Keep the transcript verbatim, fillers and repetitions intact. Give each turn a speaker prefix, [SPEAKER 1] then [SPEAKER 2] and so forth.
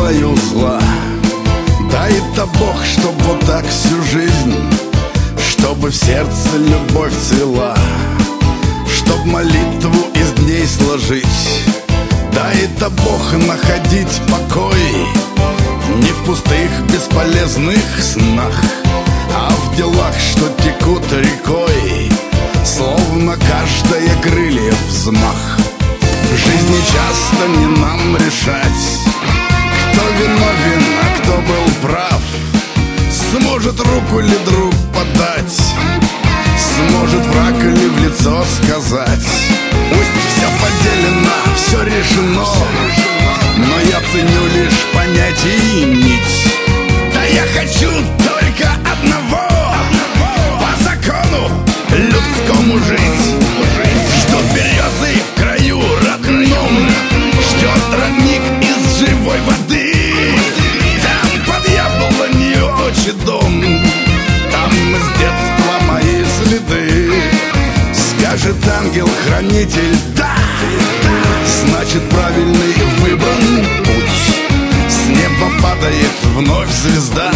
[SPEAKER 1] желаю зла. Дай-то Бог, чтоб вот так всю жизнь, чтобы в сердце любовь цвела, чтоб молитву из дней сложить. Дай-то Бог находить покой не в пустых бесполезных снах, а в делах, что текут рекой, словно каждое крылья взмах. В жизни часто не нам решать, кто виновен, а кто был прав. Сможет руку ли друг подать, сможет враг ли в лицо сказать. Пусть все поделено, все решено, но я ценю лишь понятие нить. Да я хочу только одного, по закону людскому жить. Ждут березы в краю родном, ждет родник из живой воды. Там под яблонью отчий дом, там из детства мои следы. Скажет ангел-хранитель да, значит правильный выбран путь. С неба падает вновь звезда,